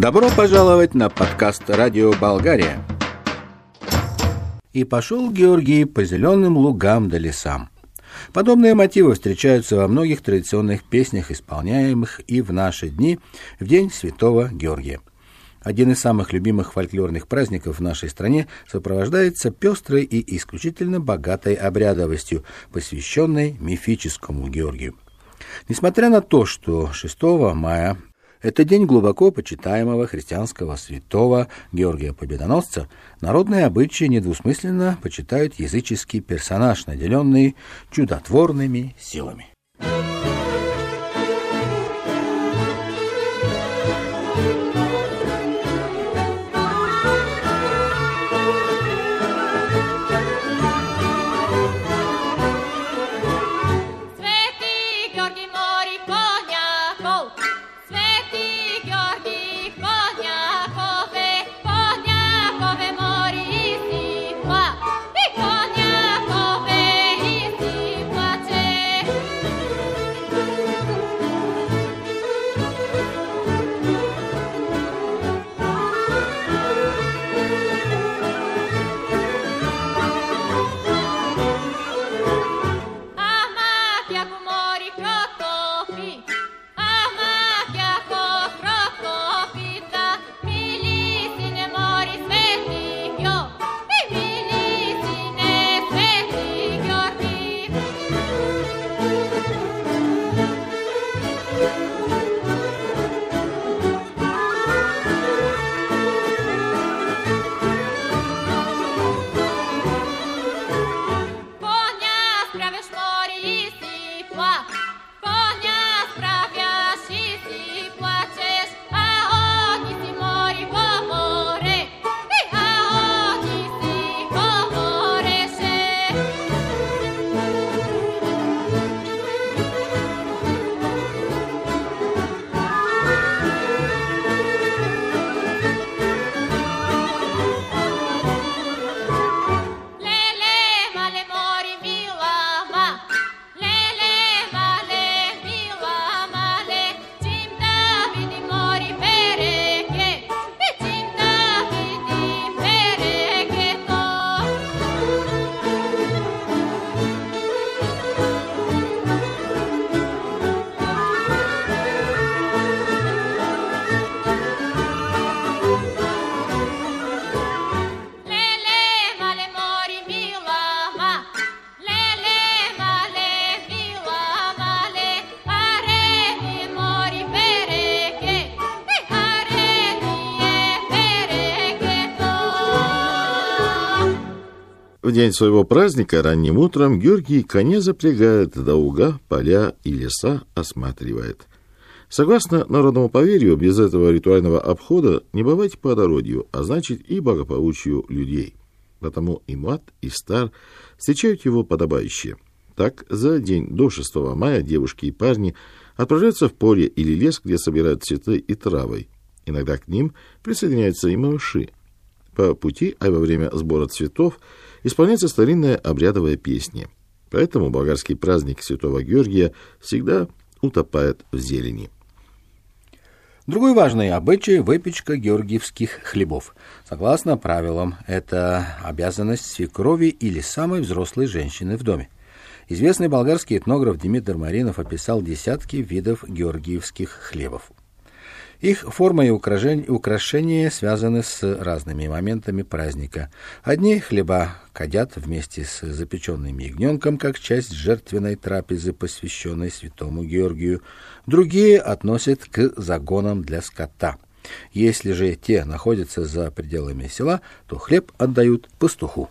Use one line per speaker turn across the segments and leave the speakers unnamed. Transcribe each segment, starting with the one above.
Добро пожаловать на подкаст «Радио Болгария». И пошел Георгий по зеленым лугам да лесам. Подобные мотивы встречаются во многих традиционных песнях, исполняемых и в наши дни, в День Святого Георгия. Один из самых любимых фольклорных праздников в нашей стране сопровождается пестрой и исключительно богатой обрядовостью, посвященной мифическому Георгию. Несмотря на то, что 6 мая это день глубоко почитаемого христианского святого Георгия Победоносца, народные обычаи недвусмысленно почитают языческий персонаж, наделенный чудотворными силами.
В день своего праздника ранним утром Георгий коня запрягает, да луга, поля и леса осматривает. Согласно народному поверью, без этого ритуального обхода не бывать плодородию, а значит и благополучию людей. Потому и млад, и стар встречают его подобающе. Так, за день до 6 мая девушки и парни отправляются в поле или лес, где собирают цветы и травы. Иногда к ним присоединяются и малыши. По пути, а во время сбора цветов, исполняется старинная обрядовая песня. Поэтому болгарский праздник Святого Георгия всегда утопает в зелени.
Другой важный обычай – выпечка георгиевских хлебов. Согласно правилам, это обязанность свекрови или самой взрослой женщины в доме. Известный болгарский этнограф Димитр Маринов описал десятки видов георгиевских хлебов. Их форма и украшения связаны с разными моментами праздника. Одни хлеба кадят вместе с запеченным ягненком, как часть жертвенной трапезы, посвященной святому Георгию. Другие относят к загонам для скота. Если же те находятся за пределами села, то хлеб отдают пастуху.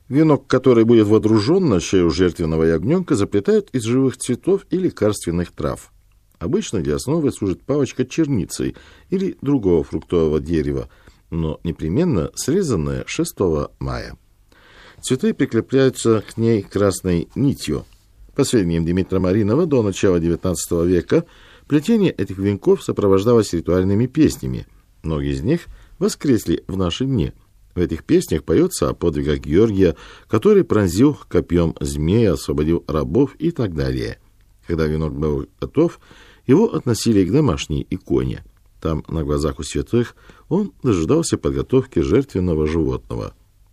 Венок, который будет водружен на шею жертвенного ягненка, заплетают из живых цветов и лекарственных трав. Обычно для основы служит палочка черницы или другого фруктового дерева, но непременно срезанная 6 мая. Цветы прикрепляются к ней красной нитью. По сведениям Дмитрия Маринова, до начала XIX века плетение этих венков сопровождалось ритуальными песнями. Многие из них воскресли в наши дни. В этих песнях поется о подвигах Георгия, который пронзил копьем змея, освободил рабов и так далее. Когда венок был готов, его относили к домашней иконе. Там, на глазах у святых, он дожидался подготовки жертвенного животного.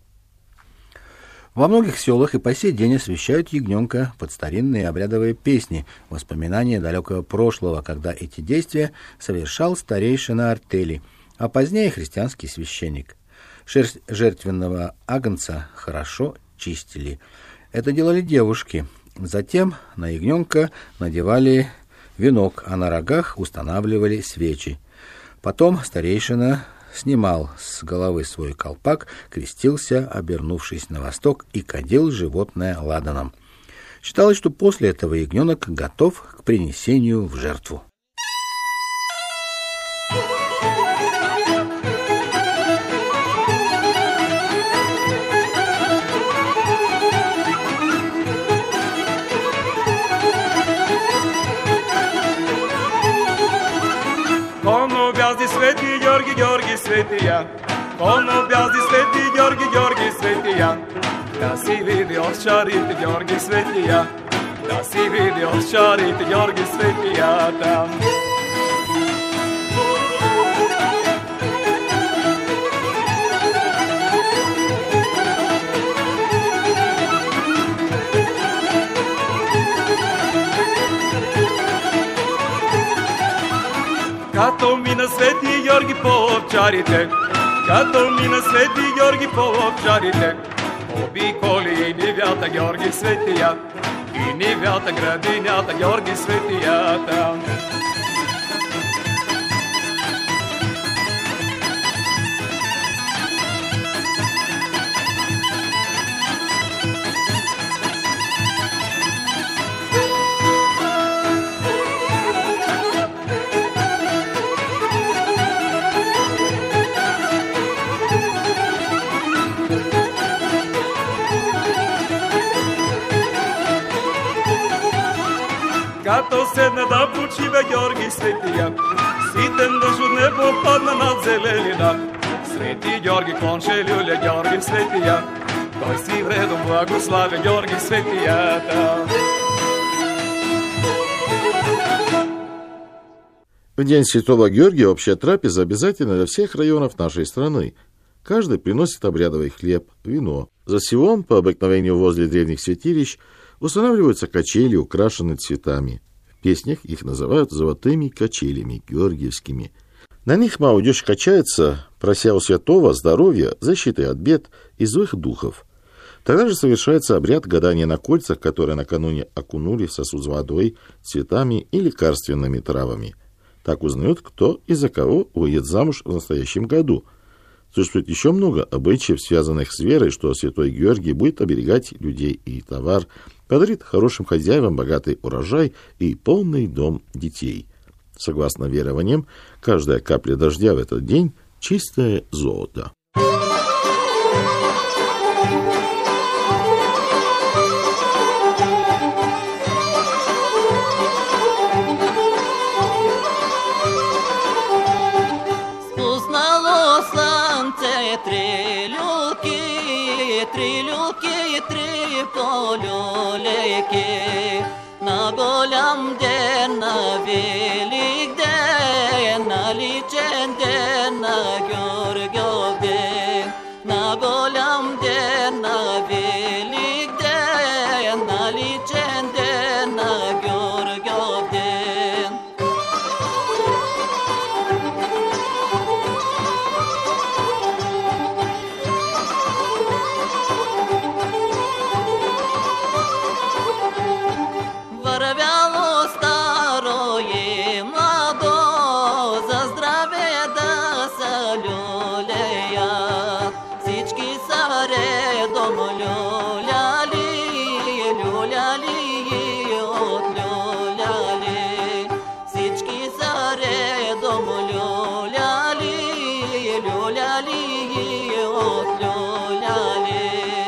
Во многих селах и по сей день освящают ягненка под старинные обрядовые песни, воспоминания далекого прошлого, когда эти действия совершал старейшина артели, а позднее христианский священник. Шерсть жертвенного агнца хорошо чистили. Это делали девушки. Затем на ягненка надевали венок, а на рогах устанавливали свечи. Потом старейшина снимал с головы свой колпак, крестился, обернувшись на восток, и кадил животное ладаном. Считалось, что после этого ягненок готов к принесению в жертву.
Свети Георги, Георги, светия, он обязди свети Георги, Георги, светия, да си види овчарите Георги, светия, да си види овчарите Георги, светия, там. Като мина свети Георги по овчарите, като мина свети Георги по овчарите, обиколи и нивята Георги светия, и нивята градинята Георги светията. Като седна да почива Георги светия, ситен дъжд от небо падна над зеленина. Свети Георги конче люля Георги светия, той си вредом благославя Георги светията.
В день Святого Георгия общая трапеза обязательна для всех районов нашей страны. Каждый приносит обрядовый хлеб, вино. За севом, по обыкновению возле древних святилищ, устанавливаются качели, украшенные цветами. В песнях их называют золотыми качелями, георгиевскими. На них молодежь качается, прося у святого здоровья, защиты от бед и злых духов. Тогда же совершается обряд гадания на кольцах, которые накануне окунули в сосуд с водой, цветами и лекарственными травами. Так узнают, кто и за кого выйдет замуж в настоящем году. Существует еще много обычаев, связанных с верой, что святой Георгий будет оберегать людей и товар, подарит хорошим хозяевам богатый урожай и полный дом детей. Согласно верованиям, каждая капля дождя в этот день – чистое золото.
На голям ден, на велик ден, на личен ден, на Георгиев ден. На голям ден, на велик ден, на личен ден, на Георгиев ден. Вървяло старо и младо, за здраве да се люлеят. Всички са люляли, от люляли. Всички са редом люляли, люляли, от люляли.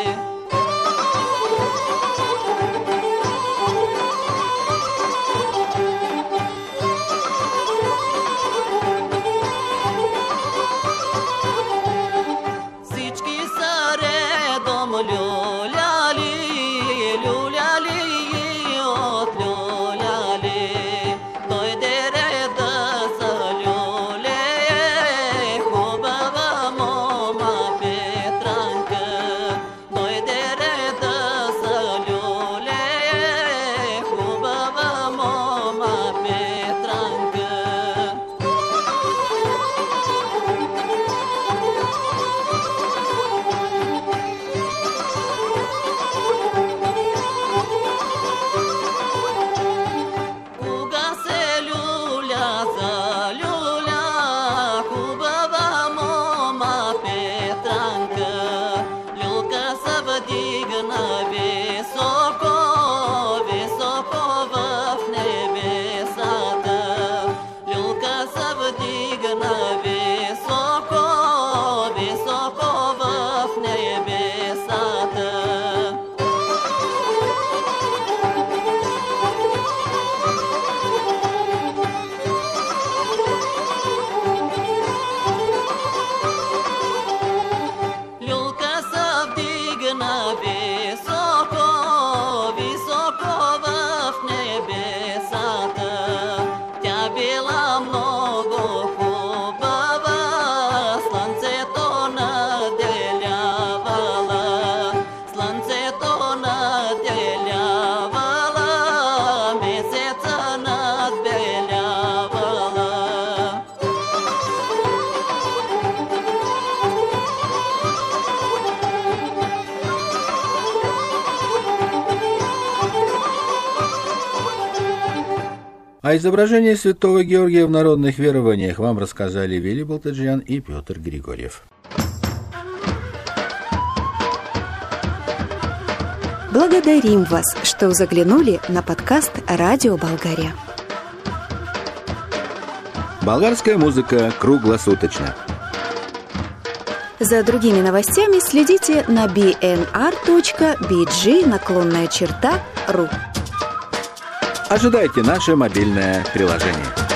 Всички са редом люляли, люляли, от люляли. Дойде реда за люлее, хубава мома Петранка. Дойде реда за люлее, хубава мома Петранка. Кога се люля за люля, хубава мома Петранка. Люлка се вдигна високо, високо в небесата. Люлка се вдигна високо, високо в небесата. Люлка се вдигна високо, високо в небесата. Тя била много хубава, слънцето наделявала. Слънцето наделявала, месеца надбелявала.
О изображении святого Георгия в народных верованиях вам рассказали Вилли Болтаджиан и Петр Григорьев.
Благодарим вас, что заглянули на подкаст «Радио Болгария».
Болгарская музыка круглосуточно.
За другими новостями следите на bnr.bg/ru.
Ожидайте наше мобильное приложение.